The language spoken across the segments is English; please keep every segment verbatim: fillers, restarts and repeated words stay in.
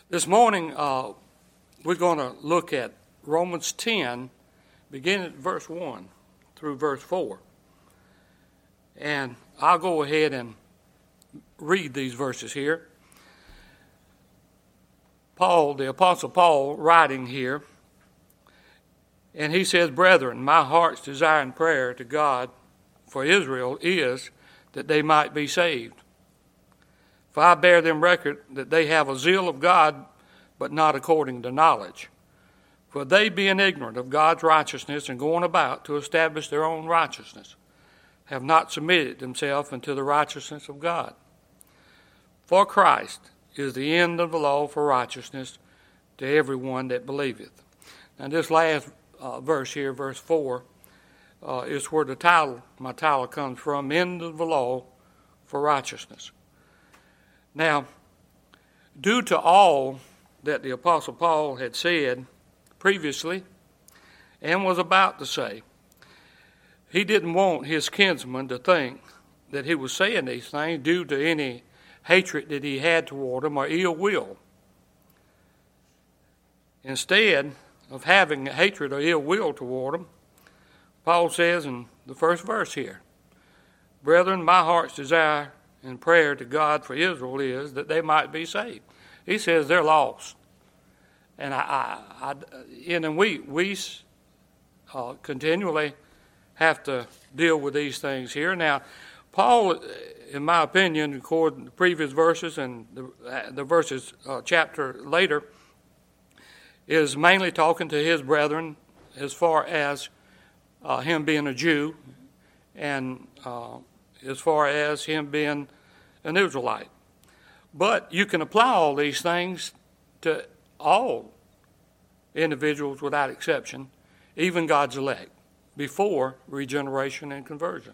This morning, uh, we're going to look at Romans ten, beginning at verse one through verse four. And I'll go ahead and read these verses here. Paul, the Apostle Paul, writing here, and he says, "Brethren, my heart's desire and prayer to God for Israel is that they might be saved. For I bear them record that they have a zeal of God, but not according to knowledge. For they, being ignorant of God's righteousness and going about to establish their own righteousness, have not submitted themselves unto the righteousness of God. For Christ is the end of the law for righteousness to everyone that believeth." Now this last uh, verse here, verse four, uh, is where the title, my title comes from, end of the law for righteousness. Now, due to all that the Apostle Paul had said previously and was about to say, he didn't want his kinsmen to think that he was saying these things due to any hatred that he had toward them or ill will. Instead of having hatred or ill will toward them, Paul says in the first verse here, "Brethren, my heart's desire and prayer to God for Israel is that they might be saved." He says they're lost. And I, I, I and we we uh, continually have to deal with these things here. Now, Paul, in my opinion, according to the previous verses and the, the verses uh, chapter later, is mainly talking to his brethren as far as uh, him being a Jew and uh, as far as him being an Israelite. But you can apply all these things to all individuals without exception, even God's elect, before regeneration and conversion.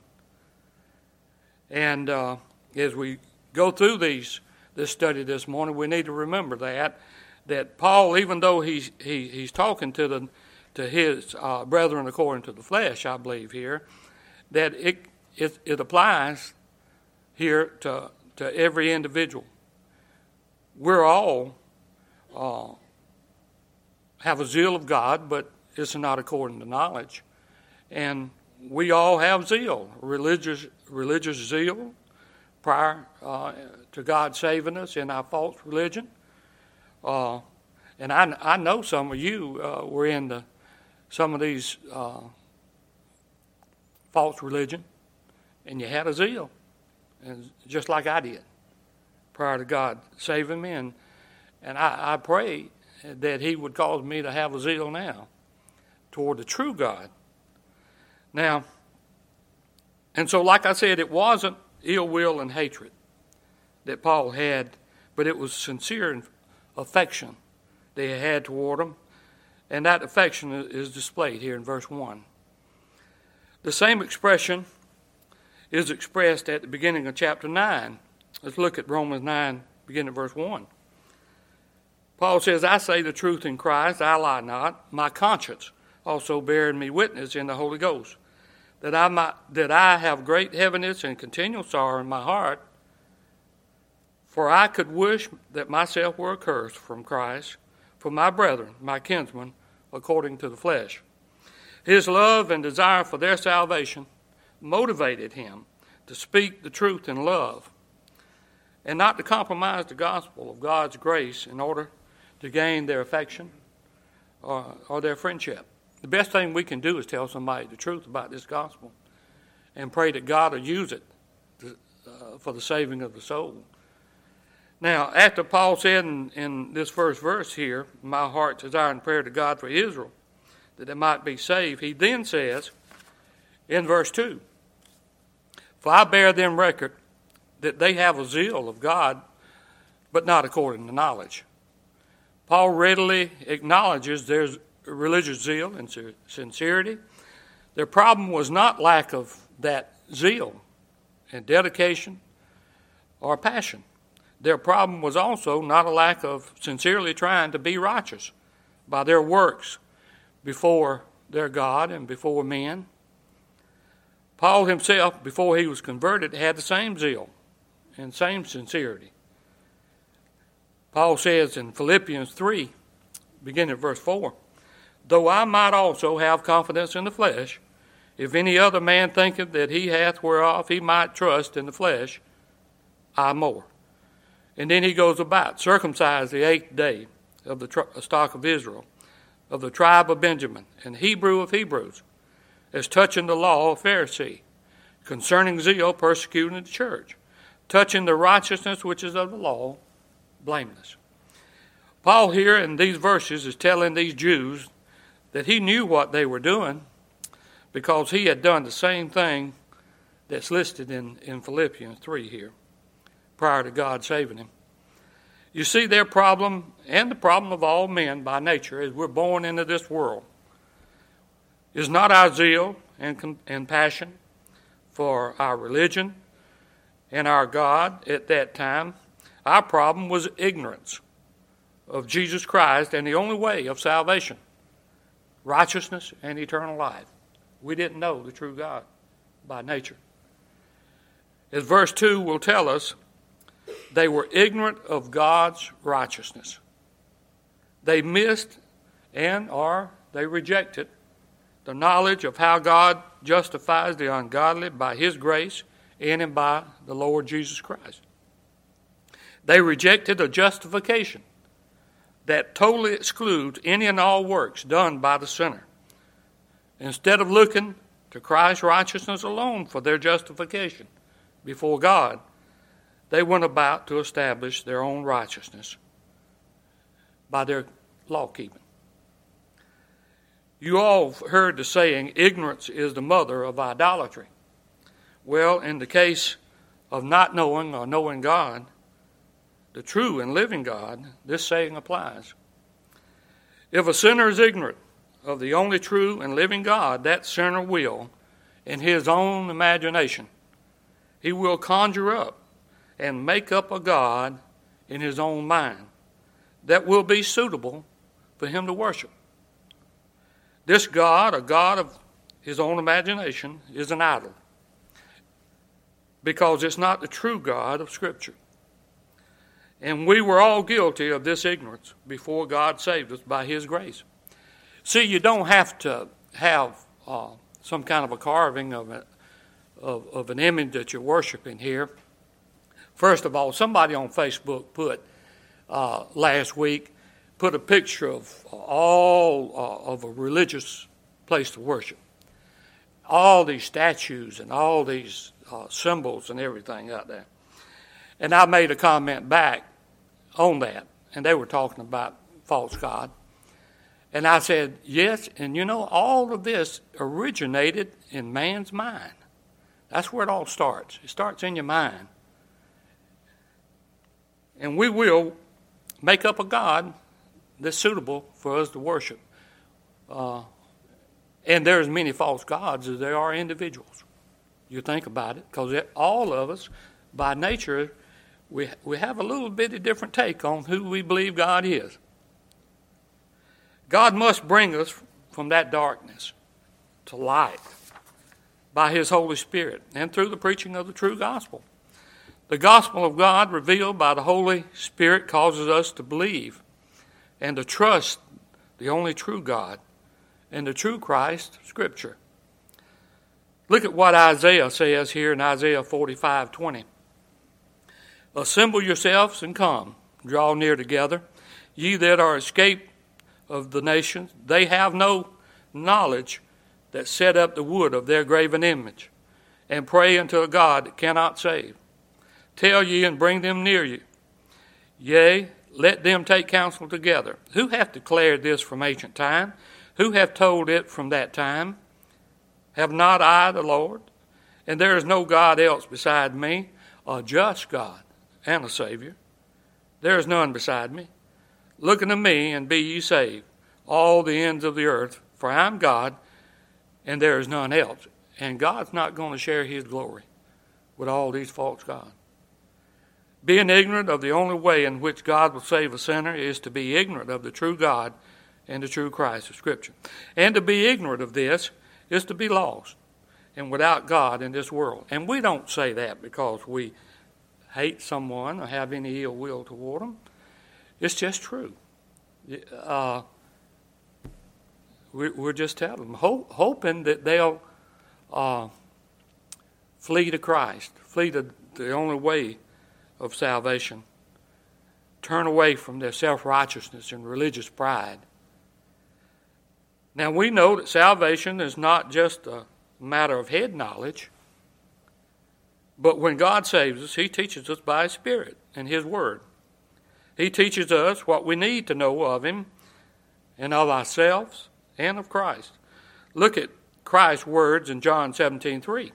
And uh, as we go through these this study this morning, we need to remember that that Paul, even though he's he, he's talking to the to his uh, brethren according to the flesh, I believe here, that it it, it applies here to to every individual. We're all uh, have a zeal of God, but it's not according to knowledge. And we all have zeal, religious religious zeal, prior uh, to God saving us in our false religion. Uh, and I, I know some of you uh, were in the, some of these uh, false religion, and you had a zeal, and just like I did, prior to God saving me. And, and I, I pray that he would cause me to have a zeal now toward the true God. Now, and so like I said, it wasn't ill will and hatred that Paul had, but it was sincere affection that he had toward him, and that affection is displayed here in verse one. The same expression is expressed at the beginning of chapter nine. Let's look at Romans nine, beginning at verse one. Paul says, "I say the truth in Christ, I lie not. My conscience also bearing me witness in the Holy Ghost, that I might, that I have great heaviness and continual sorrow in my heart. For I could wish that myself were accursed from Christ, for my brethren, my kinsmen, according to the flesh. His love and desire for their salvation motivated him to speak the truth in love, and not to compromise the gospel of God's grace in order to gain their affection or, or their friendship. The best thing we can do is tell somebody the truth about this gospel and pray that God will use it to, uh, for the saving of the soul." Now, after Paul said in, in this first verse here, "My heart's desire and prayer to God for Israel, that they might be saved," he then says in verse two, "For I bear them record that they have a zeal of God, but not according to knowledge." Paul readily acknowledges there's religious zeal and sincerity. Their problem was not lack of that zeal and dedication or passion. Their problem was also not a lack of sincerely trying to be righteous by their works before their God and before men. Paul himself, before he was converted, had the same zeal and same sincerity. Paul says in Philippians three, beginning at verse four, though I might also have confidence in the flesh, if any other man thinketh that he hath whereof he might trust in the flesh, I more. And then he goes about, circumcised the eighth day of the tr- stock of Israel, of the tribe of Benjamin, and Hebrew of Hebrews, as touching the law of Pharisee, concerning zeal persecuting the church, touching the righteousness which is of the law, blameless. Paul here in these verses is telling these Jews that he knew what they were doing because he had done the same thing that's listed in, in Philippians three here, prior to God saving him. You see, their problem, and the problem of all men by nature, as we're born into this world, is not our zeal and, and passion for our religion and our God at that time. Our problem was ignorance of Jesus Christ and the only way of salvation, righteousness and eternal life. We didn't know the true God by nature. As verse two will tell us, they were ignorant of God's righteousness. They missed and or they rejected the knowledge of how God justifies the ungodly by his grace in and by the Lord Jesus Christ. They rejected a justification that totally excludes any and all works done by the sinner. Instead of looking to Christ's righteousness alone for their justification before God, they went about to establish their own righteousness by their law keeping. You all have heard the saying, ignorance is the mother of idolatry. Well, in the case of not knowing or knowing God, the true and living God, this saying applies. If a sinner is ignorant of the only true and living God, that sinner will, in his own imagination, he will conjure up and make up a God in his own mind that will be suitable for him to worship. This God, a God of his own imagination, is an idol because it's not the true God of Scripture. And we were all guilty of this ignorance before God saved us by his grace. See, you don't have to have uh, some kind of a carving of, a, of, of an image that you're worshiping here. First of all, somebody on Facebook put uh, last week, put a picture of all uh, of a religious place to worship. All these statues and all these uh, symbols and everything out there. And I made a comment back on that, and they were talking about false God. And I said, yes, and you know, all of this originated in man's mind. That's where it all starts. It starts in your mind. And we will make up a God that's suitable for us to worship. Uh, and there's as many false gods as there are individuals. You think about it, because all of us, by nature, we we have a little bit of different take on who we believe God is. God must bring us from that darkness to light by his Holy Spirit and through the preaching of the true gospel. The gospel of God revealed by the Holy Spirit causes us to believe and to trust the only true God and the true Christ, Scripture. Look at what Isaiah says here in Isaiah forty-five twenty. Assemble yourselves and come, draw near together, ye that are escaped of the nations. They have no knowledge that set up the wood of their graven image, and pray unto a God that cannot save. Tell ye and bring them near you. Yea, let them take counsel together. Who hath declared this from ancient time? Who hath told it from that time? Have not I the Lord? And there is no God else beside me, a just God and a Savior. There is none beside me. Look unto me, and be ye saved, all the ends of the earth, for I am God, and there is none else. And God's not going to share his glory with all these false gods. Being ignorant of the only way in which God will save a sinner is to be ignorant of the true God and the true Christ of Scripture. And to be ignorant of this is to be lost and without God in this world. And we don't say that because we hate someone or have any ill will toward them. It's just true. Uh, we, we're just telling them, hope, hoping that they'll uh, flee to Christ, flee to the only way of salvation, turn away from their self-righteousness and religious pride. Now, we know that salvation is not just a matter of head knowledge, but when God saves us, He teaches us by His Spirit and His Word. He teaches us what we need to know of Him and of ourselves and of Christ. Look at Christ's words in John seventeen three.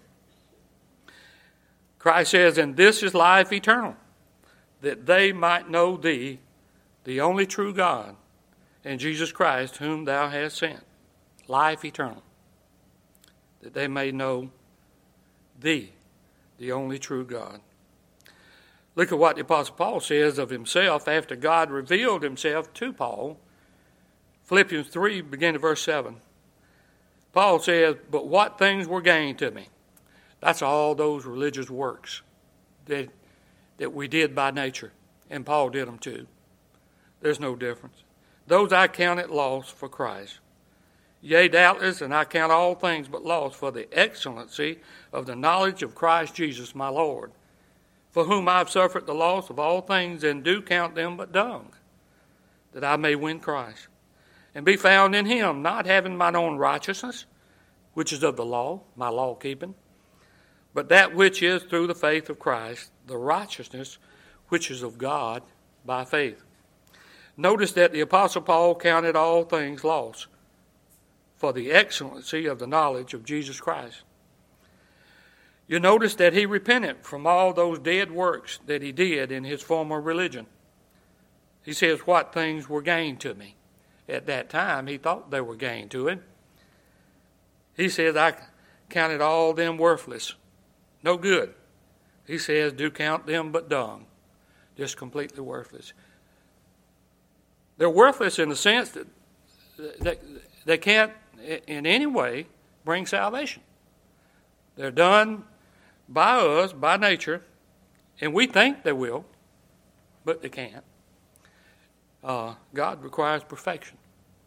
Christ says, "And this is life eternal, that they might know Thee, the only true God, and Jesus Christ, whom Thou hast sent." Life eternal, that they may know Thee, the only true God. Look at what the Apostle Paul says of himself after God revealed Himself to Paul. Philippians three, beginning at verse seven. Paul says, "But what things were gained to me?" That's all those religious works that, that we did by nature. And Paul did them too. There's no difference. "Those I counted loss for Christ. Yea, doubtless, and I count all things but loss for the excellency of the knowledge of Christ Jesus my Lord, for whom I have suffered the loss of all things, and do count them but dung, that I may win Christ, and be found in Him, not having mine own righteousness, which is of the law, my law keeping, but that which is through the faith of Christ, the righteousness which is of God by faith." Notice that the Apostle Paul counted all things loss for the excellency of the knowledge of Jesus Christ. You notice that he repented from all those dead works that he did in his former religion. He says, "What things were gained to me?" At that time, he thought they were gained to him. He says, "I counted all them worthless, no good." He says, "Do count them but dung," just completely worthless. They're worthless in the sense that they, they can't in any way bring salvation. They're done by us, by nature, and we think they will, but they can't. Uh, God requires perfection.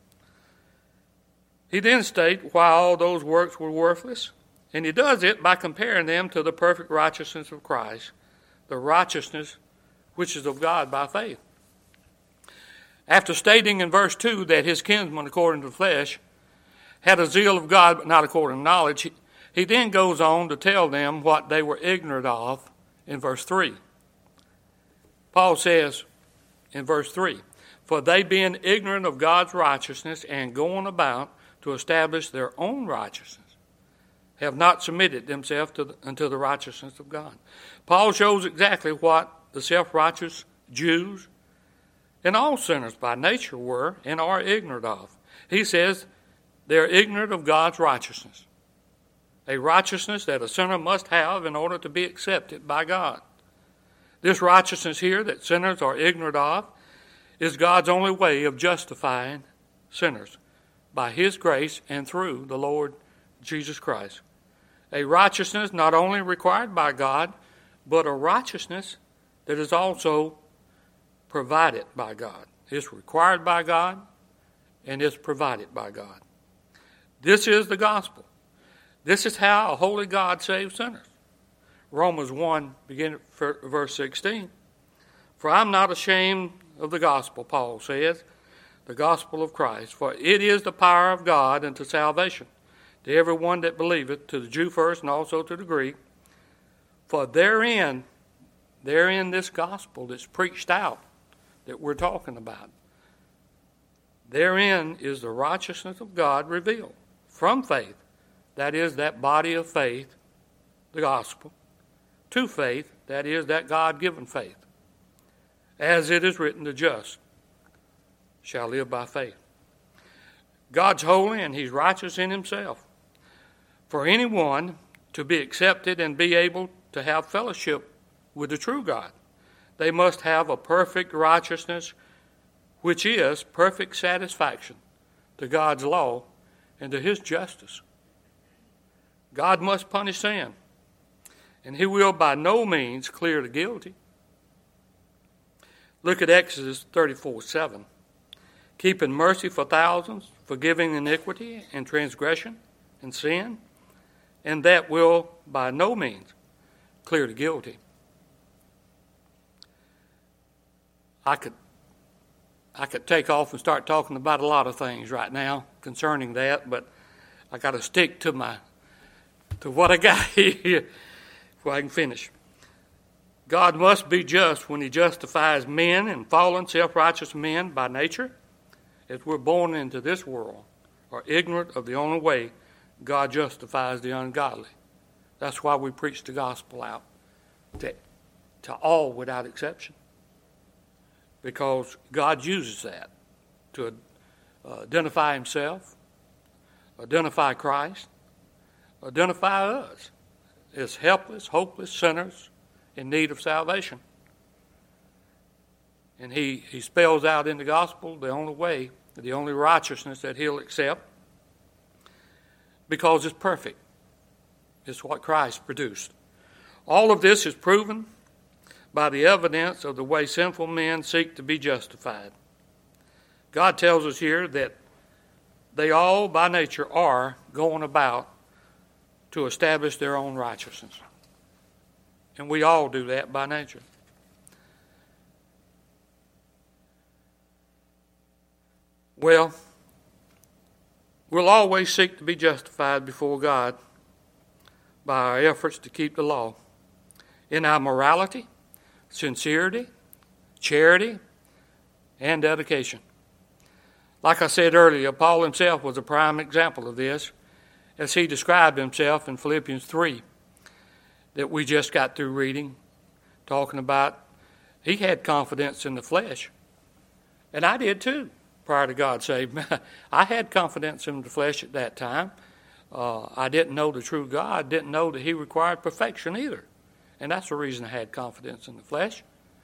He then states why all those works were worthless, and he does it by comparing them to the perfect righteousness of Christ, the righteousness which is of God by faith. After stating in verse two that his kinsmen according to the flesh had a zeal of God but not according to knowledge, he, he then goes on to tell them what they were ignorant of in verse three. Paul says in verse three, "For they being ignorant of God's righteousness and going about to establish their own righteousness, have not submitted themselves to the, unto the righteousness of God." Paul shows exactly what the self-righteous Jews and all sinners by nature were and are ignorant of. He says they're ignorant of God's righteousness, a righteousness that a sinner must have in order to be accepted by God. This righteousness here that sinners are ignorant of is God's only way of justifying sinners by His grace and through the Lord Jesus Christ. A righteousness not only required by God, but a righteousness that is also provided by God. It's required by God, and it's provided by God. This is the gospel. This is how a holy God saves sinners. Romans one, beginning at verse sixteen. "For I'm not ashamed of the gospel," Paul says, "the gospel of Christ, for it is the power of God unto salvation, to every one that believeth, to the Jew first and also to the Greek. For therein, therein this gospel that's preached out, that we're talking about, therein is the righteousness of God revealed from faith," that is that body of faith, the gospel, "to faith," that is that God-given faith. "As it is written, the just shall live by faith." God's holy and He's righteous in Himself. For anyone to be accepted and be able to have fellowship with the true God, they must have a perfect righteousness, which is perfect satisfaction to God's law and to His justice. God must punish sin, and He will by no means clear the guilty. Look at Exodus thirty-four seven. Keeping mercy for thousands, forgiving iniquity and transgression and sin, and that will by no means clear the guilty. I could I could take off and start talking about a lot of things right now concerning that, but I got to stick to my to what I got here before I can finish. God must be just when he justifies men and fallen, self-righteous men by nature, as we're born into this world, are ignorant of the only way God justifies the ungodly. That's why we preach the gospel out to, to all without exception. Because God uses that to uh, identify himself, identify Christ, identify us as helpless, hopeless sinners in need of salvation. And he, he spells out in the gospel the only way, the only righteousness that he'll accept, because it's perfect. It's what Christ produced. All of this is proven by the evidence of the way sinful men seek to be justified. God tells us here that they all, by nature, are going about to establish their own righteousness. And we all do that by nature. Well, we'll always seek to be justified before God by our efforts to keep the law. In our morality, sincerity, charity, and dedication. Like I said earlier, Paul himself was a prime example of this, as he described himself in Philippians three, that we just got through reading, talking about he had confidence in the flesh. And I did too, prior to God saved me. I had confidence in the flesh at that time. Uh, I didn't know the true God, didn't know that he required perfection either. And that's the reason I had confidence in the flesh.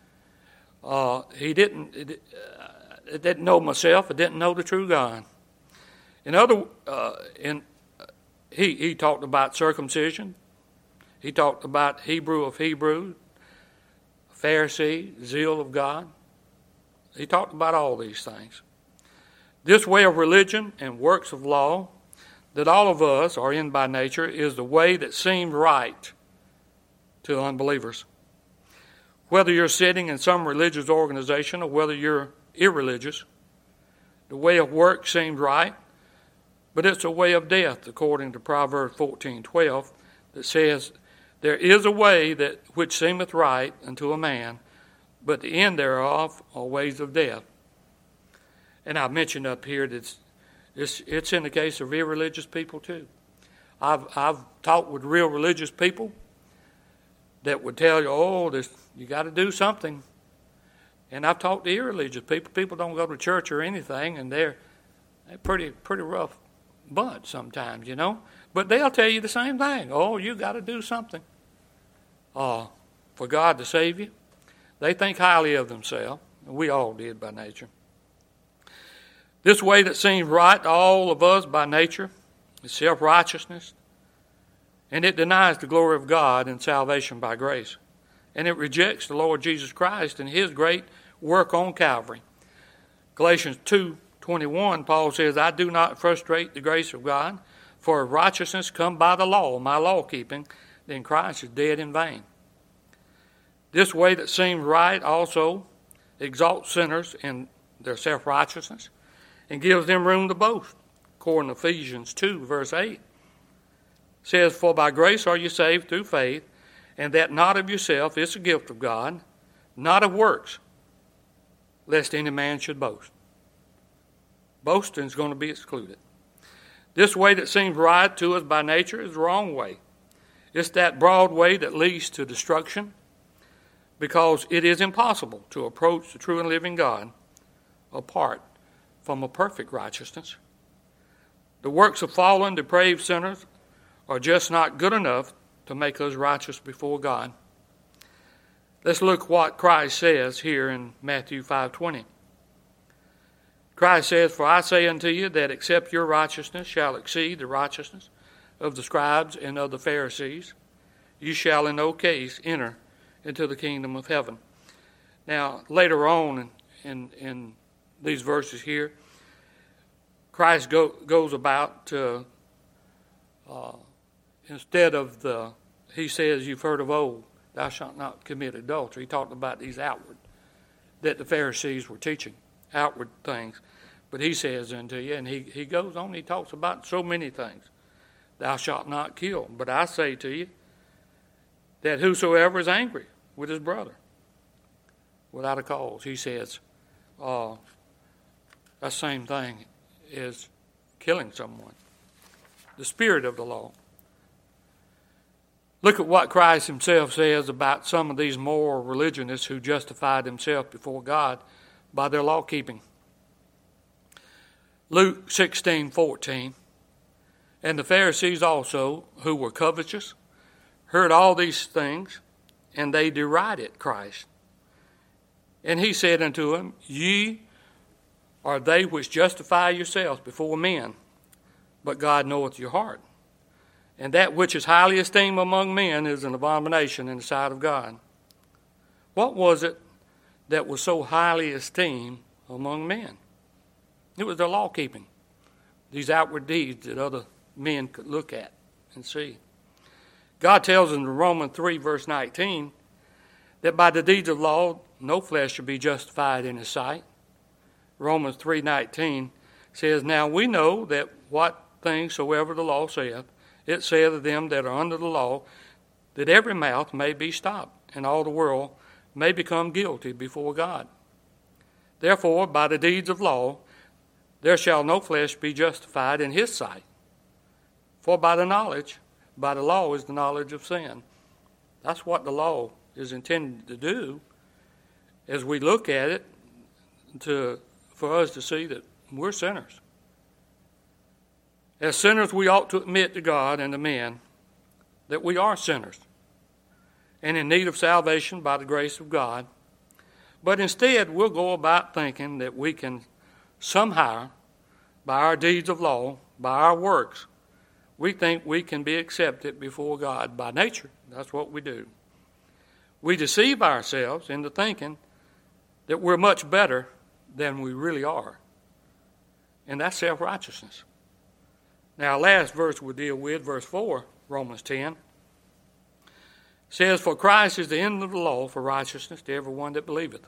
Uh, he didn't, it, uh, didn't know myself. I didn't know the true God. In other, uh, in he he talked about circumcision. He talked about Hebrew of Hebrews, Pharisee, zeal of God. He talked about all these things. This way of religion and works of law that all of us are in by nature is the way that seemed right to unbelievers. Whether you're sitting in some religious organization or whether you're irreligious, the way of work seems right, but it's a way of death, according to Proverbs fourteen twelve, that says, there is a way that which seemeth right unto a man, but the end thereof are ways of death. And I've mentioned up here that it's, it's, it's in the case of irreligious people too. I've I've talked with real religious people that would tell you, oh, this, you got to do something. And I've talked to irreligious people. People don't go to church or anything, and they're, they're pretty pretty rough bunch sometimes, you know. But they'll tell you the same thing. Oh, you got to do something uh, for God to save you. They think highly of themselves. We all did by nature. This way that seems right to all of us by nature is self-righteousness, and it denies the glory of God and salvation by grace. And it rejects the Lord Jesus Christ and his great work on Calvary. Galatians two twenty-one, Paul says, I do not frustrate the grace of God, for if righteousness come by the law, my law-keeping, then Christ is dead in vain. This way that seems right also exalts sinners in their self-righteousness and gives them room to boast. According to Ephesians two, verse eight, says, for by grace are you saved through faith, and that not of yourself, is a gift of God, not of works, lest any man should boast. Boasting is going to be excluded. This way that seems right to us by nature is the wrong way. It's that broad way that leads to destruction, because it is impossible to approach the true and living God apart from a perfect righteousness. The works of fallen, depraved sinners are just not good enough to make us righteous before God. Let's look what Christ says here in Matthew five twenty. Christ says, for I say unto you that except your righteousness shall exceed the righteousness of the scribes and of the Pharisees, you shall in no case enter into the kingdom of heaven. Now, later on in, in, in these verses here, Christ go, goes about to, uh, instead of the, he says, you've heard of old, thou shalt not commit adultery. He talked about these outward, that the Pharisees were teaching, outward things. But he says unto you, and he, he goes on, he talks about so many things. Thou shalt not kill. But I say to you, that whosoever is angry with his brother, without a cause, he says, uh, that same thing is killing someone. The spirit of the law. Look at what Christ himself says about some of these moral religionists who justify themselves before God by their law keeping. Luke sixteen fourteen. And the Pharisees also, who were covetous, heard all these things, and they derided Christ. And he said unto them, Ye are they which justify yourselves before men, but God knoweth your heart. And that which is highly esteemed among men is an abomination in the sight of God. What was it that was so highly esteemed among men? It was their law keeping, these outward deeds that other men could look at and see. God tells in Romans three, verse nineteen, that by the deeds of law no flesh shall be justified in his sight. Romans three nineteen says, Now we know that what things soever the law saith, it saith of them that are under the law, that every mouth may be stopped, and all the world may become guilty before God. Therefore, by the deeds of law, there shall no flesh be justified in his sight. For by the knowledge, by the law is the knowledge of sin. That's what the law is intended to do, as we look at it, to for us to see that we're sinners. As sinners, we ought to admit to God and to men that we are sinners and in need of salvation by the grace of God. But instead, we'll go about thinking that we can somehow, by our deeds of law, by our works, we think we can be accepted before God by nature. That's what we do. We deceive ourselves into thinking that we're much better than we really are. And that's self-righteousness. Now, last verse we'll deal with, verse four, Romans ten, says, For Christ is the end of the law for righteousness to everyone that believeth.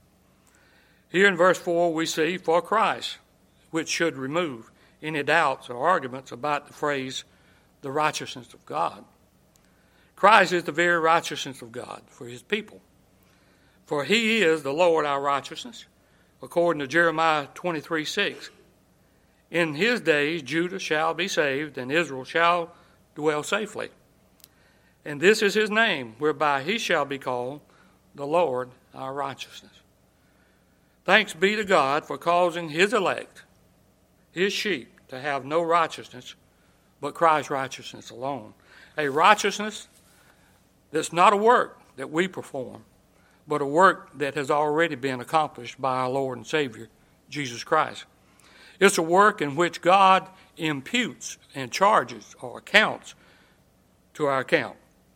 Here in verse four we see, for Christ, which should remove any doubts or arguments about the phrase, the righteousness of God. Christ is the very righteousness of God for his people. For he is the Lord our righteousness, according to Jeremiah twenty-three six. In his days Judah shall be saved, and Israel shall dwell safely. And this is his name, whereby he shall be called the Lord our righteousness. Thanks be to God for causing his elect, his sheep, to have no righteousness but Christ's righteousness alone. A righteousness that's not a work that we perform, but a work that has already been accomplished by our Lord and Savior, Jesus Christ. It's a work in which God imputes and charges or accounts to our account.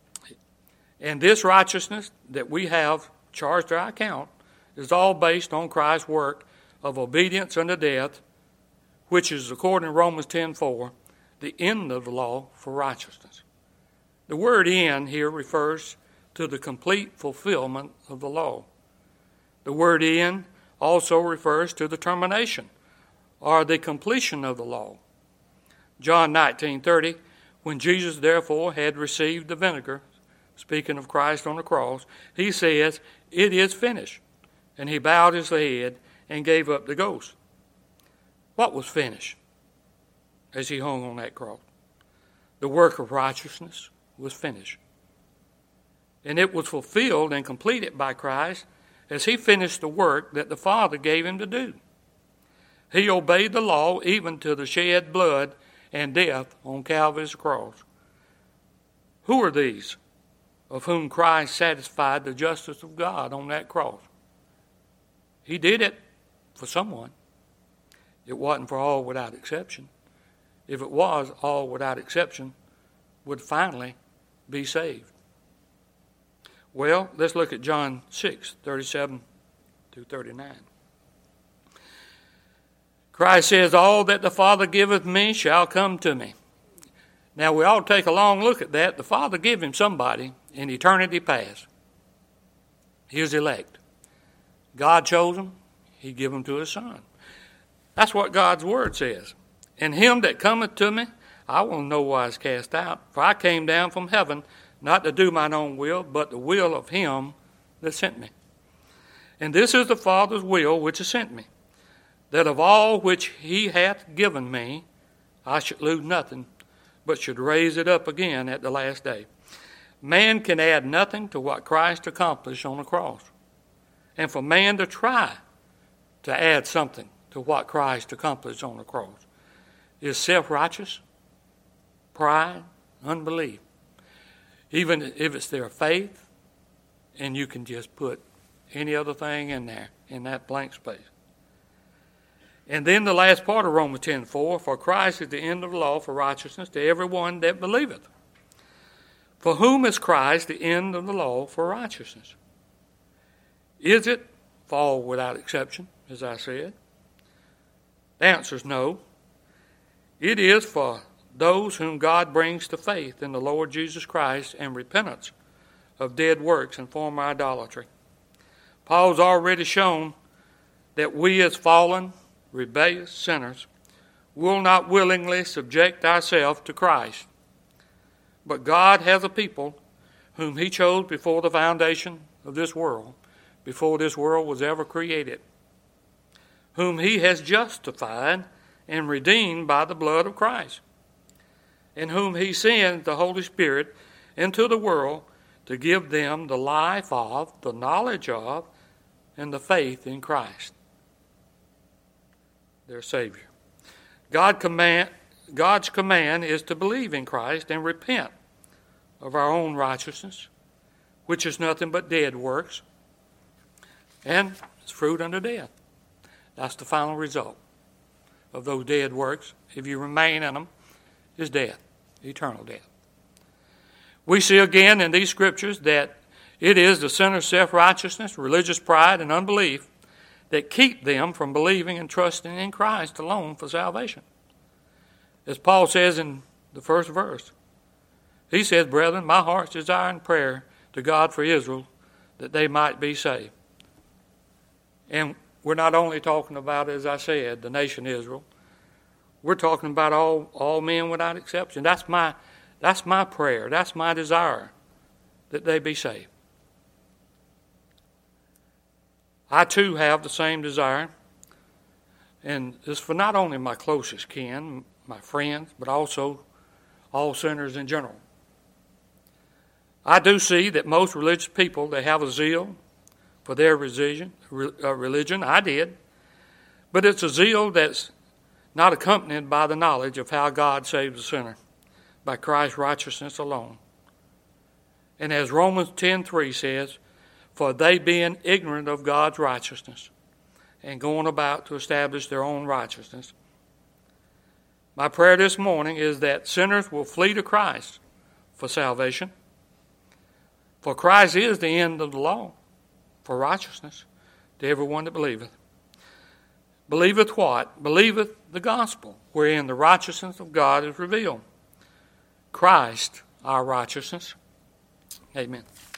And this righteousness that we have charged to our account is all based on Christ's work of obedience unto death, which is, according to Romans ten four, the end of the law for righteousness. The word end here refers to the complete fulfillment of the law. The word end also refers to the termination or the completion of the law. John nineteen thirty, when Jesus therefore had received the vinegar, speaking of Christ on the cross, he says, It is finished. And he bowed his head and gave up the ghost. What was finished as he hung on that cross? The work of righteousness was finished. And it was fulfilled and completed by Christ as he finished the work that the Father gave him to do. He obeyed the law even to the shed blood and death on Calvary's cross. Who are these of whom Christ satisfied the justice of God on that cross? He did it for someone. It wasn't for all without exception. If it was, all without exception would finally be saved. Well, let's look at John six, thirty-seven through thirty-nine. Christ says, all that the Father giveth me shall come to me. Now, we ought to take a long look at that. The Father gave him somebody in eternity past. His elect. God chose him. He gave him to his Son. That's what God's Word says. And him that cometh to me, I will in no wise cast out. For I came down from heaven, not to do mine own will, but the will of him that sent me. And this is the Father's will which has sent me, that of all which he hath given me, I should lose nothing, but should raise it up again at the last day. Man can add nothing to what Christ accomplished on the cross. And for man to try to add something to what Christ accomplished on the cross is self-righteous, pride, unbelief. Even if it's their faith, and you can just put any other thing in there, in that blank space. And then the last part of Romans ten four, for Christ is the end of the law for righteousness to everyone that believeth. For whom is Christ the end of the law for righteousness? Is it for all without exception, as I said? The answer is no. It is for those whom God brings to faith in the Lord Jesus Christ and repentance of dead works and former idolatry. Paul's already shown that we as fallen, rebellious sinners will not willingly subject ourselves to Christ. But God has a people whom he chose before the foundation of this world, before this world was ever created, whom he has justified and redeemed by the blood of Christ, in whom he sent the Holy Spirit into the world to give them the life of, the knowledge of, and the faith in Christ, their Savior. God command, God's command is to believe in Christ and repent of our own righteousness, which is nothing but dead works, and it's fruit unto death. That's the final result of those dead works, if you remain in them, is death, eternal death. We see again in these scriptures that it is the sinner's self-righteousness, religious pride, and unbelief that keep them from believing and trusting in Christ alone for salvation. As Paul says in the first verse, he says, brethren, my heart's desire and prayer to God for Israel, that they might be saved. And we're not only talking about, as I said, the nation Israel. We're talking about all, all men without exception. That's my, that's my prayer. That's my desire, that they be saved. I too have the same desire, and it's for not only my closest kin, my friends, but also all sinners in general. I do see that most religious people, they have a zeal for their religion. religion. I did. But it's a zeal that's not accompanied by the knowledge of how God saves a sinner, by Christ's righteousness alone. And as Romans ten three says, for they being ignorant of God's righteousness and going about to establish their own righteousness. My prayer this morning is that sinners will flee to Christ for salvation. For Christ is the end of the law for righteousness to everyone that believeth. Believeth what? Believeth the gospel, wherein the righteousness of God is revealed. Christ, our righteousness. Amen.